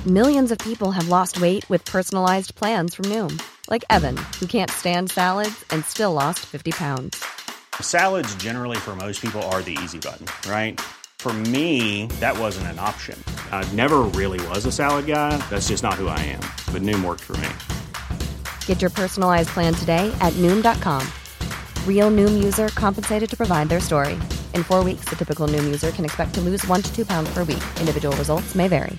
Millions of people have lost weight with personalized plans from Noom. Like Evan, who can't stand salads and still lost 50 pounds. Salads generally for most people are the easy button, right? For me, that wasn't an option. I never really was a salad guy. That's just not who I am. But Noom worked for me. Get your personalized plan today at Noom.com. Real Noom user compensated to provide their story. In 4 weeks, the typical Noom user can expect to lose 1 to 2 pounds per week. Individual results may vary.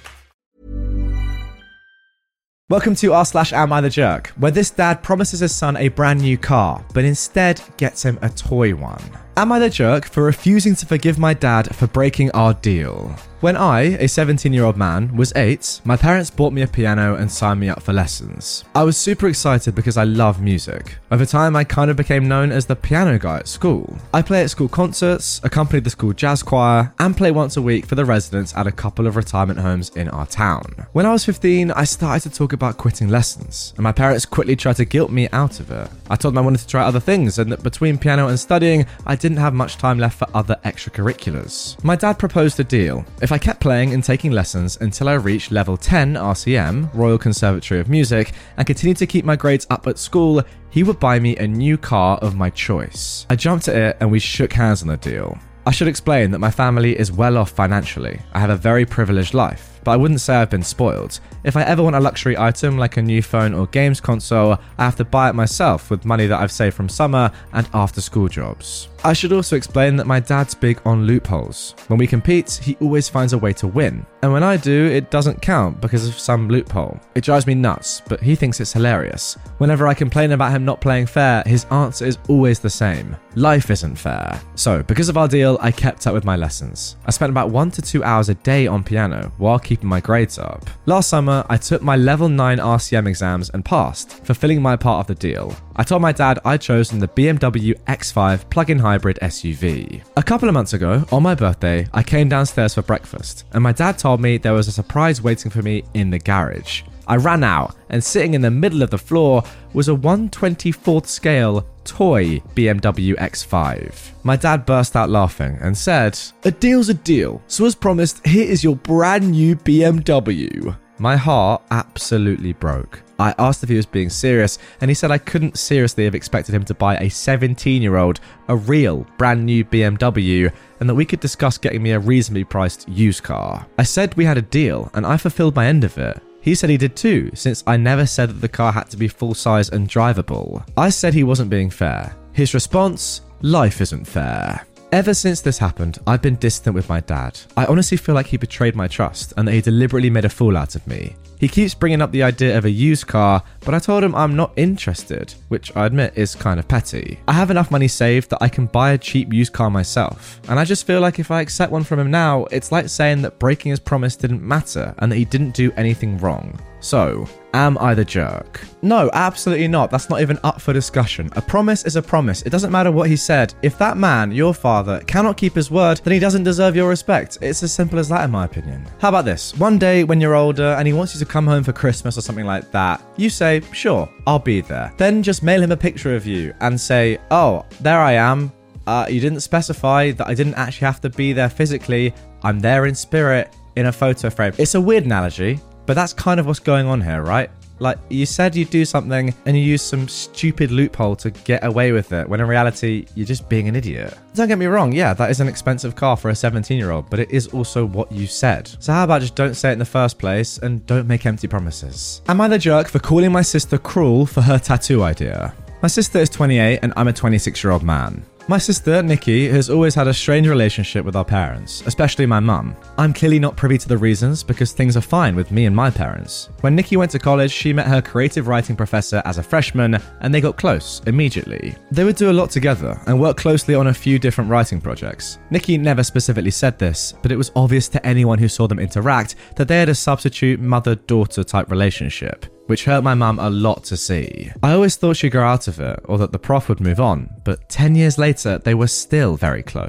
Welcome to r/Am I the Jerk, where this dad promises his son a brand new car, but instead gets him a toy one. Am I the jerk for refusing to forgive my dad for breaking our deal? When I, a 17-year-old man, was 8, my parents bought me a piano and signed me up for lessons. I was super excited because I love music. Over time, I kind of became known as the piano guy at school. I play at school concerts, accompany the school jazz choir, and play once a week for the residents at a couple of retirement homes in our town. When I was 15, I started to talk about quitting lessons, and my parents quickly tried to guilt me out of it. I told them I wanted to try other things, and that between piano and studying, I didn't have much time left for other extracurriculars. My dad proposed a deal. If I kept playing and taking lessons until I reached level 10 RCM, Royal Conservatory of Music, and continued to keep my grades up at school, he would buy me a new car of my choice. I jumped at it and we shook hands on the deal. I should explain that my family is well off financially. I have a very privileged life, but I wouldn't say I've been spoiled. If I ever want a luxury item like a new phone or games console, I have to buy it myself with money that I've saved from summer and after school jobs. I should also explain that my dad's big on loopholes. When we compete, he always finds a way to win. And when I do, it doesn't count because of some loophole. It drives me nuts, but he thinks it's hilarious. Whenever I complain about him not playing fair, his answer is always the same. Life isn't fair. So, because of our deal, I kept up with my lessons. I spent about 1 to 2 hours a day on piano while keeping my grades up. Last summer, I took my level 9 RCM exams and passed, fulfilling my part of the deal. I told my dad I'd chosen the BMW X5 plug-in hybrid SUV. A couple of months ago, on my birthday, I came downstairs for breakfast, and my dad told me there was a surprise waiting for me in the garage. I ran out, and sitting in the middle of the floor was a 1/24th scale toy BMW X5. My dad burst out laughing and said, "A deal's a deal, so as promised, here is your brand new BMW." My heart absolutely broke. I asked if he was being serious, and he said I couldn't seriously have expected him to buy a 17-year-old a real brand new BMW, and that we could discuss getting me a reasonably priced used car. I said we had a deal, and I fulfilled my end of it. He said he did too, since I never said that the car had to be full-size and drivable. I said he wasn't being fair. His response, "Life isn't fair." Ever since this happened, I've been distant with my dad. I honestly feel like he betrayed my trust and that he deliberately made a fool out of me. He keeps bringing up the idea of a used car, but I told him I'm not interested, which I admit is kind of petty. I have enough money saved that I can buy a cheap used car myself, and I just feel like if I accept one from him now, it's like saying that breaking his promise didn't matter and that he didn't do anything wrong. So, am I the jerk? No, absolutely not. That's not even up for discussion. A promise is a promise. It doesn't matter what he said. If that man, your father, cannot keep his word, then he doesn't deserve your respect. It's as simple as that in my opinion. How about this? One day when you're older and he wants you to come home for Christmas or something like that, you say, "Sure, I'll be there." Then just mail him a picture of you and say, "Oh, there I am. You didn't specify that I didn't actually have to be there physically. I'm there in spirit in a photo frame." It's a weird analogy, but that's kind of what's going on here, right? Like, you said you'd do something and you used some stupid loophole to get away with it, when in reality, you're just being an idiot. Don't get me wrong, yeah, that is an expensive car for a 17-year-old, but it is also what you said. So how about just don't say it in the first place and don't make empty promises? Am I the jerk for calling my sister cruel for her tattoo idea? My sister is 28 and I'm a 26-year-old man. My sister, Nikki, has always had a strange relationship with our parents, especially my mum. I'm clearly not privy to the reasons because things are fine with me and my parents. When Nikki went to college, she met her creative writing professor as a freshman and they got close immediately. They would do a lot together and work closely on a few different writing projects. Nikki never specifically said this, but it was obvious to anyone who saw them interact that they had a substitute mother-daughter type relationship, which hurt my mum a lot to see. I always thought she'd grow out of it, or that the prof would move on, but 10 years later, they were still very close.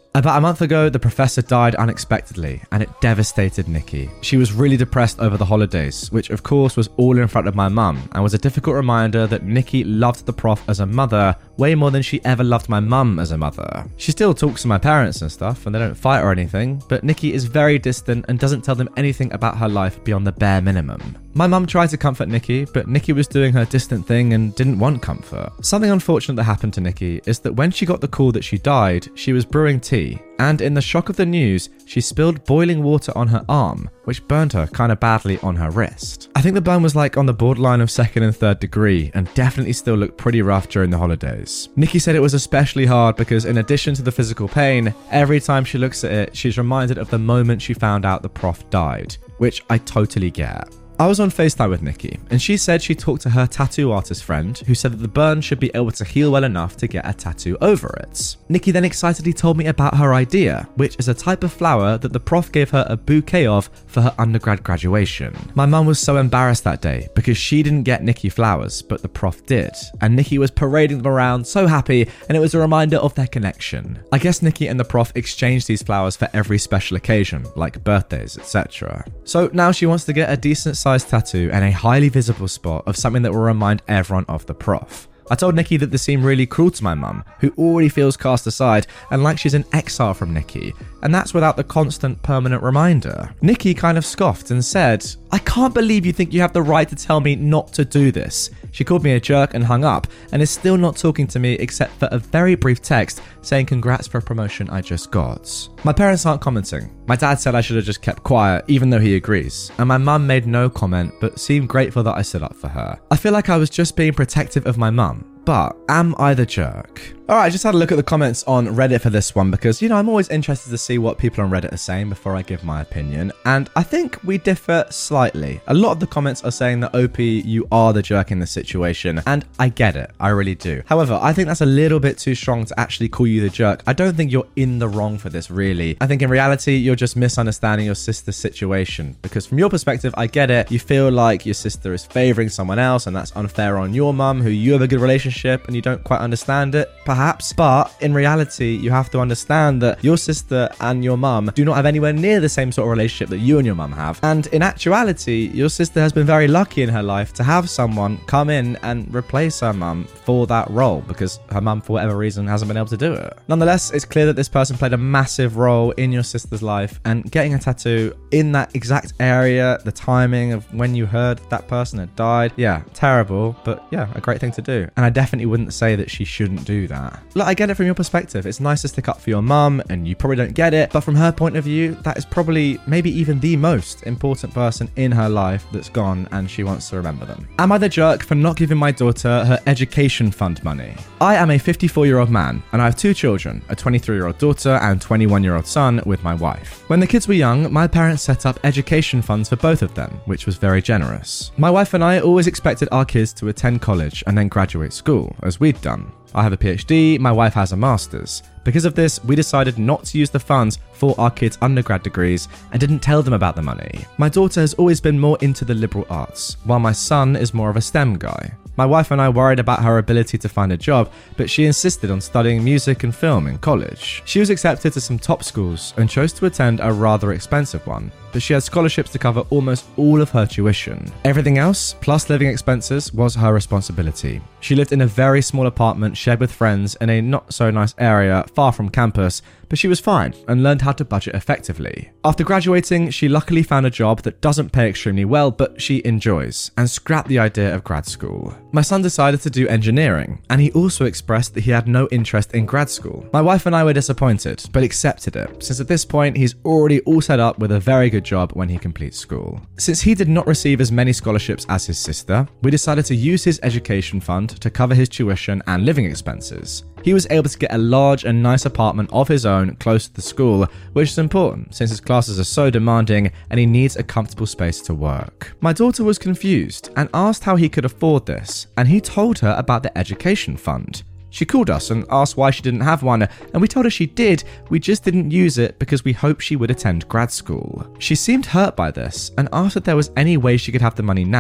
About a month ago, the professor died unexpectedly, and it devastated Nikki. She was really depressed over the holidays, which of course was all in front of my mum, and was a difficult reminder that Nikki loved the prof as a mother way more than she ever loved my mum as a mother. She still talks to my parents and stuff, and they don't fight or anything, but Nikki is very distant and doesn't tell them anything about her life beyond the bare minimum. My mum tried to comfort Nikki, but Nikki was doing her distant thing and didn't want comfort. Something unfortunate that happened to Nikki is that when she got the call that she died, she was brewing tea, and in the shock of the news, she spilled boiling water on her arm, which burned her kind of badly on her wrist. I think the burn was like on the borderline of 2nd and 3rd degree, and definitely still looked pretty rough during the holidays. Nikki said it was especially hard because in addition to the physical pain, every time she looks at it, she's reminded of the moment she found out the prof died, which I totally get. I was on FaceTime with Nikki, and she said she talked to her tattoo artist friend who said that the burn should be able to heal well enough to get a tattoo over it. Nikki then excitedly told me about her idea, which is a type of flower that the prof gave her a bouquet of for her undergrad graduation. My mum was so embarrassed that day because she didn't get Nikki flowers, but the prof did, and Nikki was parading them around so happy, and it was a reminder of their connection. I guess Nikki and the prof exchanged these flowers for every special occasion, like birthdays, etc. So now she wants to get a decent size tattoo and a highly visible spot of something that will remind everyone of the prof. I told Nikki that this seemed really cruel to my mum, who already feels cast aside and like she's in exile from Nikki, and that's without the constant permanent reminder. Nikki kind of scoffed and said, "I can't believe you think you have the right to tell me not to do this." She called me a jerk and hung up, and is still not talking to me except for a very brief text saying congrats for a promotion I just got. My parents aren't commenting. My dad said I should have just kept quiet, even though he agrees, and my mum made no comment but seemed grateful that I stood up for her. I feel like I was just being protective of my mum, but am I the jerk? Alright, I just had a look at the comments on Reddit for this one because, I'm always interested to see what people on Reddit are saying before I give my opinion, and I think we differ slightly. A lot of the comments are saying that OP, you are the jerk in this situation, and I get it, I really do. However, I think that's a little bit too strong to actually call you the jerk. I don't think you're in the wrong for this, really. I think in reality, you're just misunderstanding your sister's situation, because from your perspective, I get it. You feel like your sister is favoring someone else, and that's unfair on your mum, who you have a good relationship, and you don't quite understand it, perhaps. But in reality, you have to understand that your sister and your mum do not have anywhere near the same sort of relationship that you and your mum have. And in actuality, your sister has been very lucky in her life to have someone come in and replace her mum for that role, because her mum, for whatever reason, hasn't been able to do it. Nonetheless, it's clear that this person played a massive role in your sister's life, and getting a tattoo in that exact area, the timing of when you heard that person had died, yeah, terrible, but yeah, a great thing to do. And I definitely wouldn't say that she shouldn't do that. Look, I get it from your perspective. It's nice to stick up for your mum, and you probably don't get it, but from her point of view, that is probably maybe even the most important person in her life that's gone, and she wants to remember them. Am I the jerk for not giving my daughter her education fund money? I am a 54-year-old man, and I have 2 children, a 23-year-old daughter and 21-year-old son with my wife. When the kids were young, my parents set up education funds for both of them, which was very generous. My wife and I always expected our kids to attend college and then graduate school, as we'd done. I have a PhD, my wife has a master's. Because of this, we decided not to use the funds for our kids' undergrad degrees and didn't tell them about the money. My daughter has always been more into the liberal arts, while my son is more of a STEM guy. My wife and I worried about her ability to find a job, but she insisted on studying music and film in college. She was accepted to some top schools and chose to attend a rather expensive one, but she had scholarships to cover almost all of her tuition. Everything else, plus living expenses, was her responsibility. She lived in a very small apartment shared with friends in a not so nice area far from campus, but she was fine and learned how to budget effectively. After graduating, she luckily found a job that doesn't pay extremely well, but she enjoys, and scrapped the idea of grad school. My son decided to do engineering, and he also expressed that he had no interest in grad school. My wife and I were disappointed, but accepted it, since at this point he's already all set up with a very good job when he completes school. Since he did not receive as many scholarships as his sister, we decided to use his education fund to cover his tuition and living expenses. He was able to get a large and nice apartment of his own close to the school, which is important since his classes are so demanding and he needs a comfortable space to work. My daughter was confused and asked how he could afford this, and he told her about the education fund. She called us and asked why she didn't have one, and we told her she did, we just didn't use it because we hoped she would attend grad school. She seemed hurt by this and asked if there was any way she could have the money now.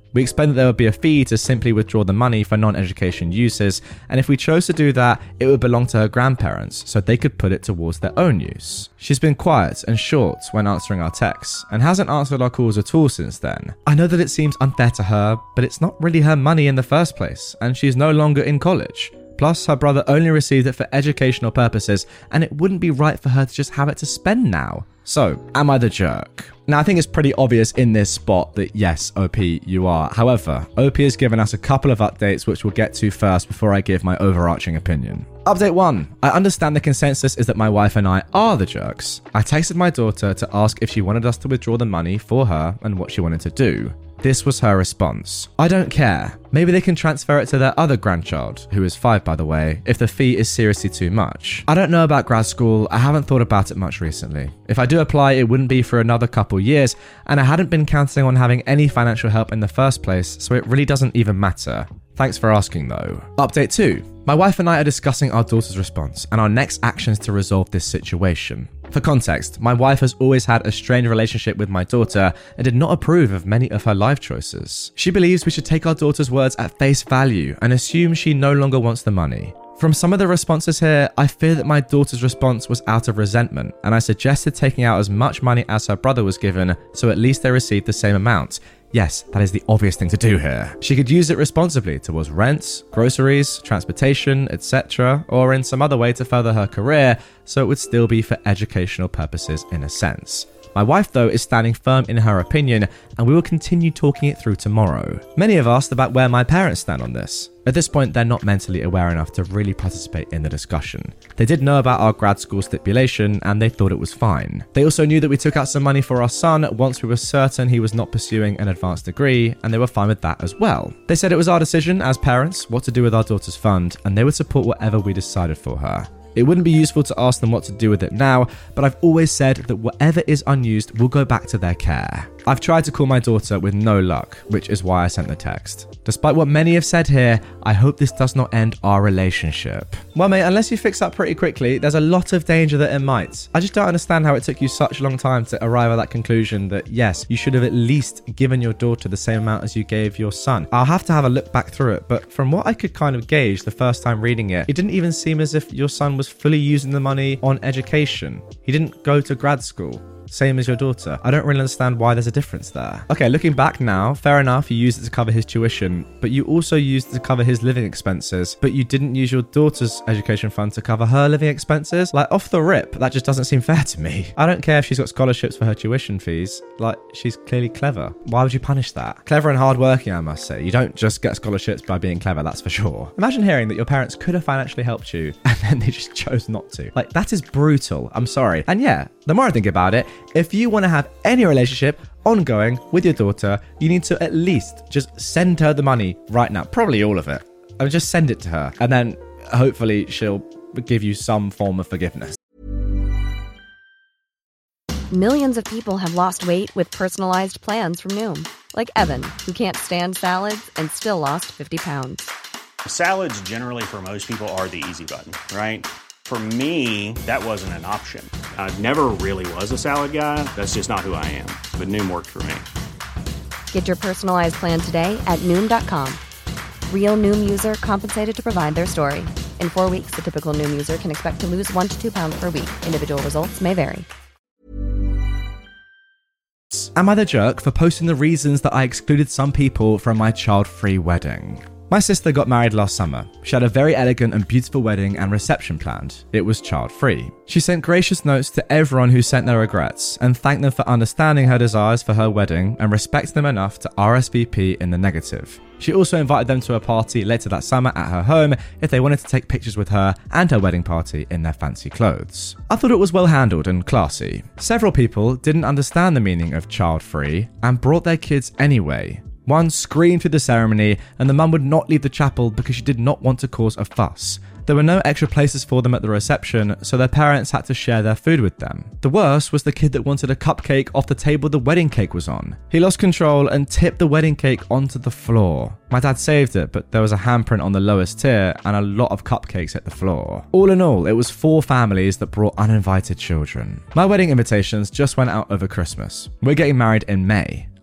We explained that there would be a fee to simply withdraw the money for non-education uses, and if we chose to do that, it would belong to her grandparents, so they could put it towards their own use. She's been quiet and short when answering our texts, and hasn't answered our calls at all since then. I know that it seems unfair to her, but it's not really her money in the first place, and she's no longer in college. Plus, her brother only received it for educational purposes, and it wouldn't be right for her to just have it to spend now. So, am I the jerk? Now, I think it's pretty obvious in this spot that yes, OP, you are. However, OP has given us a couple of updates which we'll get to first before I give my overarching opinion. Update 1. I understand the consensus is that my wife and I are the jerks. I texted my daughter to ask if she wanted us to withdraw the money for her and what she wanted to do. This was her response. I don't care. Maybe they can transfer it to their other grandchild, who is 5 by the way, if the fee is seriously too much. I don't know about grad school, I haven't thought about it much recently. If I do apply, it wouldn't be for another couple years, and I hadn't been counting on having any financial help in the first place, so it really doesn't even matter. Thanks for asking though. Update 2. My wife and I are discussing our daughter's response and our next actions to resolve this situation. For context, my wife has always had a strained relationship with my daughter and did not approve of many of her life choices. She believes we should take our daughter's words at face value and assume she no longer wants the money. From some of the responses here, I fear that my daughter's response was out of resentment, and I suggested taking out as much money as her brother was given, so at least they received the same amount. Yes, that is the obvious thing to do here. She could use it responsibly towards rent, groceries, transportation, etc., or in some other way to further her career, so it would still be for educational purposes in a sense. My wife, though, is standing firm in her opinion, and we will continue talking it through tomorrow. Many have asked about where my parents stand on this. At this point, they're not mentally aware enough to really participate in the discussion. They did know about our grad school stipulation, and they thought it was fine. They also knew that we took out some money for our son once we were certain he was not pursuing an advanced degree, and they were fine with that as well. They said it was our decision as parents what to do with our daughter's fund, and they would support whatever we decided for her. It wouldn't be useful to ask them what to do with it now, but I've always said that whatever is unused will go back to their care. I've tried to call my daughter with no luck, which is why I sent the text. Despite what many have said here, I hope this does not end our relationship. Well mate, unless you fix up pretty quickly, there's a lot of danger that it might. I just don't understand how it took you such a long time to arrive at that conclusion that yes, you should have at least given your daughter the same amount as you gave your son. I'll have to have a look back through it, but from what I could kind of gauge the first time reading it, it didn't even seem as if your son was fully using the money on education. He didn't go to grad school. Same as your daughter. I don't really understand why there's a difference there. Okay, looking back now, fair enough, you used it to cover his tuition, but you also used it to cover his living expenses, but you didn't use your daughter's education fund to cover her living expenses? Like, off the rip, that just doesn't seem fair to me. I don't care if she's got scholarships for her tuition fees. Like, she's clearly clever. Why would you punish that? Clever and hardworking, I must say. You don't just get scholarships by being clever, that's for sure. Imagine hearing that your parents could have financially helped you, and then they just chose not to. Like, that is brutal. I'm sorry. And yeah, the more I think about it, if you want to have any relationship ongoing with your daughter, you need to at least just send her the money right now. Probably all of it. I mean, just send it to her. And then hopefully she'll give you some form of forgiveness. Millions of people have lost weight with personalized plans from Noom. Like Evan, who can't stand salads and still lost 50 pounds. Salads generally for most people are the easy button, right? For me, that wasn't an option. I never really was a salad guy. That's just not who I am. But Noom worked for me. Get your personalized plan today at Noom.com. Real Noom user compensated to provide their story. In 4 weeks, the typical Noom user can expect to lose 1 to 2 pounds per week. Individual results may vary. Am I the jerk for posting the reasons that I excluded some people from my child-free wedding? My sister got married last summer. She had a very elegant and beautiful wedding and reception planned. It was child-free. She sent gracious notes to everyone who sent their regrets and thanked them for understanding her desires for her wedding and respected them enough to RSVP in the negative. She also invited them to a party later that summer at her home if they wanted to take pictures with her and her wedding party in their fancy clothes. I thought it was well handled and classy. Several people didn't understand the meaning of child-free and brought their kids anyway. One screamed through the ceremony, and the mum would not leave the chapel because she did not want to cause a fuss. There were no extra places for them at the reception, so their parents had to share their food with them. The worst was the kid that wanted a cupcake off the table the wedding cake was on. He lost control and tipped the wedding cake onto the floor. My dad saved it, but there was a handprint on the lowest tier and a lot of cupcakes hit the floor. All in all, it was 4 families that brought uninvited children. My wedding invitations just went out over Christmas. We're getting married in May.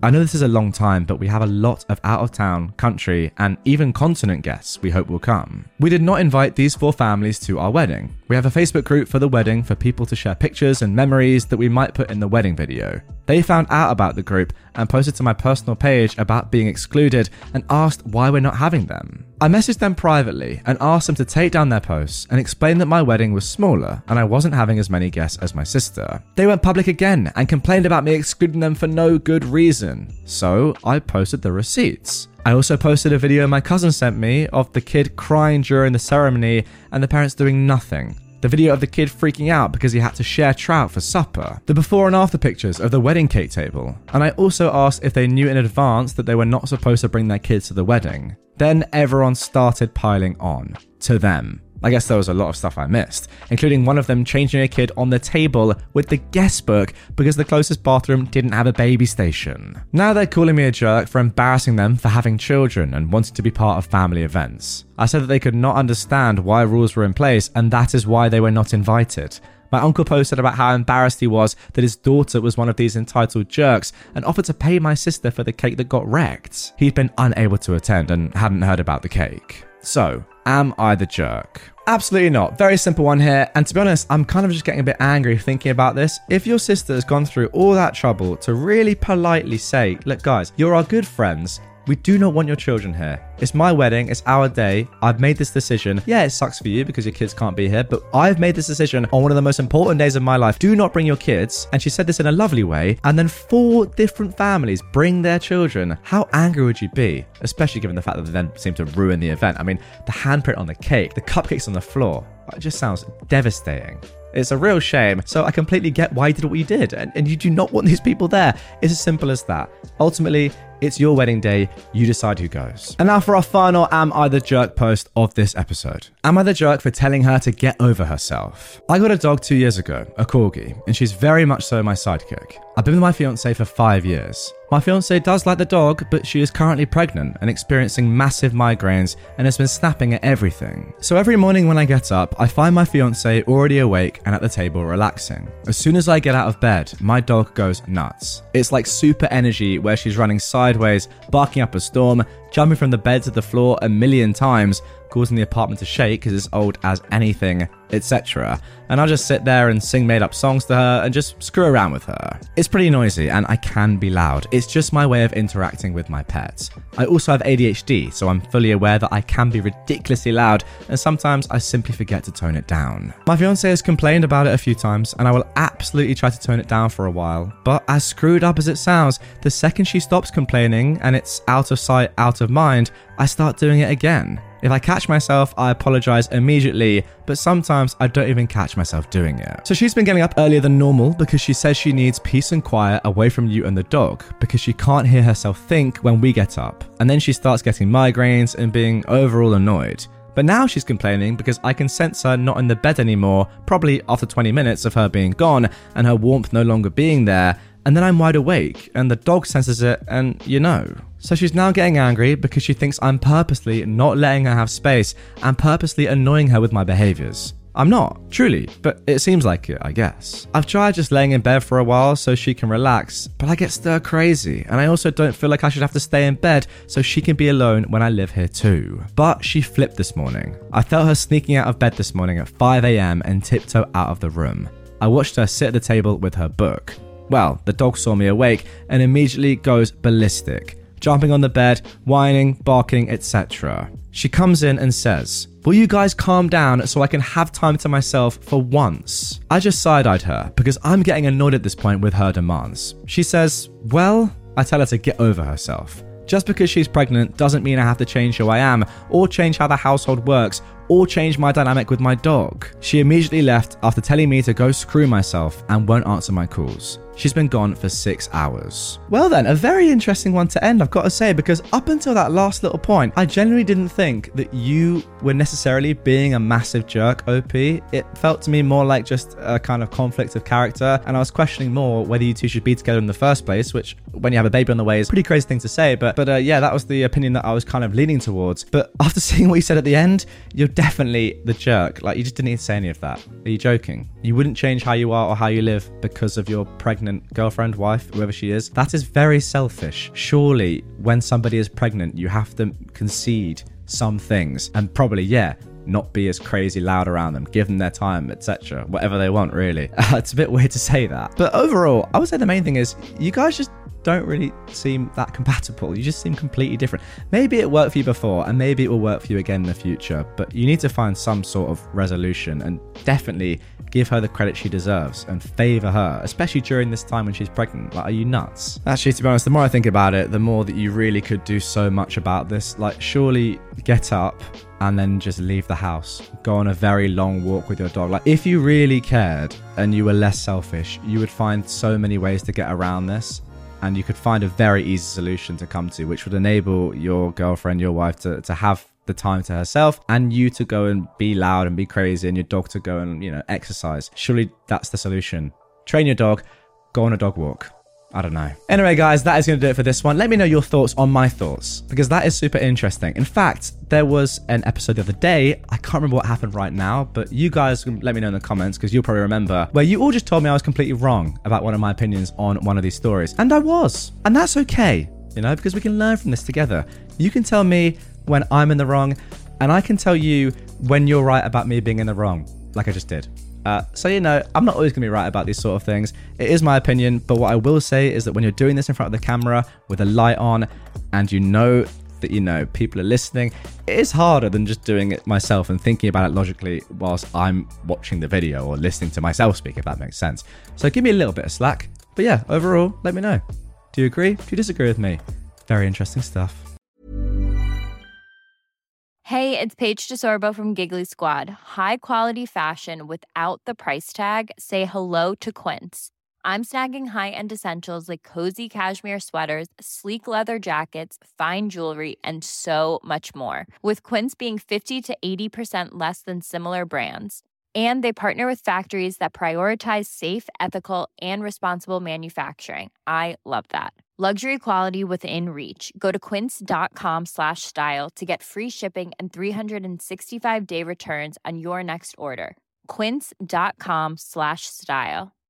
I know this is a long time, but we have a lot of out-of-town, country, and even continent guests we hope will come. We did not invite these 4 families to our wedding. We have a Facebook group for the wedding for people to share pictures and memories that we might put in the wedding video. They found out about the group and posted to my personal page about being excluded and asked why we're not having them. I messaged them privately and asked them to take down their posts and explain that my wedding was smaller and I wasn't having as many guests as my sister. They went public again and complained about me excluding them for no good reason. So I posted the receipts. I also posted a video my cousin sent me of the kid crying during the ceremony and the parents doing nothing. The video of the kid freaking out because he had to share trout for supper. The before and after pictures of the wedding cake table. And I also asked if they knew in advance that they were not supposed to bring their kids to the wedding. Then everyone started piling on. To them. I guess there was a lot of stuff I missed, including one of them changing a kid on the table with the guest book because the closest bathroom didn't have a baby station. Now they're calling me a jerk for embarrassing them for having children and wanting to be part of family events. I said that they could not understand why rules were in place and that is why they were not invited. My uncle posted about how embarrassed he was that his daughter was one of these entitled jerks and offered to pay my sister for the cake that got wrecked. He'd been unable to attend and hadn't heard about the cake. So, am I the jerk? Absolutely not. Very simple one here. And to be honest, I'm kind of just getting a bit angry thinking about this. If your sister has gone through all that trouble to really politely say, look guys, you're our good friends. We do not want your children here. It's my wedding. It's our day. I've made this decision. Yeah, it sucks for you because your kids can't be here, but I've made this decision on one of the most important days of my life. Do not bring your kids. And she said this in a lovely way. And then 4 different families bring their children. How angry would you be? Especially given the fact that they then seem to ruin the event. I mean, the handprint on the cake, the cupcakes on the floor. It just sounds devastating. It's a real shame. So I completely get why you did what you did. And you do not want these people there. It's as simple as that. Ultimately, it's your wedding day. You decide who goes. And now for our final Am I the Jerk post of this episode. Am I the jerk for telling her to get over herself? I got a dog 2 years ago, a corgi, and she's very much so my sidekick. I've been with my fiance for 5 years. My fiance does like the dog, but she is currently pregnant and experiencing massive migraines and has been snapping at everything. So every morning when I get up, I find my fiance already awake and at the table relaxing. As soon as I get out of bed, my dog goes nuts. It's like super energy where she's running sideways, barking up a storm, jumping from the bed to the floor a million times, causing the apartment to shake because it's old as anything, etc. And I'll just sit there and sing made up songs to her and just screw around with her. It's pretty noisy and I can be loud. It's just my way of interacting with my pets. I also have ADHD, so I'm fully aware that I can be ridiculously loud and sometimes I simply forget to tone it down. My fiance has complained about it a few times and I will absolutely try to tone it down for a while. But as screwed up as it sounds, the second she stops complaining and it's out of sight, out of mind, I start doing it again. If I catch myself, I apologize immediately, but sometimes I don't even catch myself doing it. So she's been getting up earlier than normal because she says she needs peace and quiet away from you and the dog because she can't hear herself think when we get up. And then she starts getting migraines and being overall annoyed. But now she's complaining because I can sense her not in the bed anymore, probably after 20 minutes of her being gone and her warmth no longer being there. And then I'm wide awake and the dog senses it and you know. So she's now getting angry because she thinks I'm purposely not letting her have space and purposely annoying her with my behaviors. I'm not, truly, but it seems like it, I guess. I've tried just laying in bed for a while so she can relax, but I get stir crazy, and I also don't feel like I should have to stay in bed so she can be alone when I live here too. But she flipped this morning. I felt her sneaking out of bed this morning at 5 a.m. and tiptoe out of the room. I watched her sit at the table with her book. Well, the dog saw me awake and immediately goes ballistic, jumping on the bed, whining, barking, etc. She comes in and says, "Will you guys calm down so I can have time to myself for once?" I just side-eyed her because I'm getting annoyed at this point with her demands. She says, "Well," I tell her to get over herself. Just because she's pregnant doesn't mean I have to change who I am, or change how the household works, or change my dynamic with my dog. She immediately left after telling me to go screw myself and won't answer my calls. She's been gone for 6 hours. Well then, a very interesting one to end, I've got to say, because up until that last little point, I genuinely didn't think that you were necessarily being a massive jerk, OP. It felt to me more like just a kind of conflict of character, and I was questioning more whether you two should be together in the first place, which when you have a baby on the way is a pretty crazy thing to say, but yeah, that was the opinion that I was kind of leaning towards. But after seeing what you said at the end, you're definitely the jerk. Like, you just didn't need to say any of that. Are you joking? You wouldn't change how you are or how you live because of your pregnant girlfriend, wife, whoever she is. That is very selfish. Surely, when somebody is pregnant, you have to concede some things and probably, not be as crazy loud around them, give them their time, etc. Whatever they want, really. It's a bit weird to say that. But overall, I would say the main thing is you guys just don't really seem that compatible. You just seem completely different. Maybe it worked for you before and maybe it will work for you again in the future, but you need to find some sort of resolution and definitely give her the credit she deserves and favor her, especially during this time when she's pregnant. Like, are you nuts? Actually, to be honest, the more I think about it, the more that you really could do so much about this. Like, surely get up and then just leave the house. Go on a very long walk with your dog. Like, if you really cared and you were less selfish, you would find so many ways to get around this. And you could find a very easy solution to come to, which would enable your girlfriend, your wife to have the time to herself and you to go and be loud and be crazy and your dog to go and, exercise. Surely that's the solution. Train your dog, go on a dog walk. I don't know. Anyway, guys, that is going to do it for this one. Let me know your thoughts on my thoughts because that is super interesting. In fact, there was an episode the other day. I can't remember what happened right now, but you guys can let me know in the comments because you'll probably remember where you all just told me I was completely wrong about one of my opinions on one of these stories. And I was. And that's okay, because we can learn from this together. You can tell me when I'm in the wrong and I can tell you when you're right about me being in the wrong, like I just did. So, I'm not always going to be right about these sort of things. It is my opinion, but what I will say is that when you're doing this in front of the camera with a light on and that, people are listening, it is harder than just doing it myself and thinking about it logically whilst I'm watching the video or listening to myself speak, if that makes sense. So give me a little bit of slack. But yeah, overall, let me know. Do you agree? Do you disagree with me? Very interesting stuff. Hey, it's Paige DeSorbo from Giggly Squad. High quality fashion without the price tag. Say hello to Quince. I'm snagging high-end essentials like cozy cashmere sweaters, sleek leather jackets, fine jewelry, and so much more. With Quince being 50 to 80% less than similar brands. And they partner with factories that prioritize safe, ethical, and responsible manufacturing. I love that. Luxury quality within reach. Go to quince.com/style to get free shipping and 365-day returns on your next order. Quince.com/style.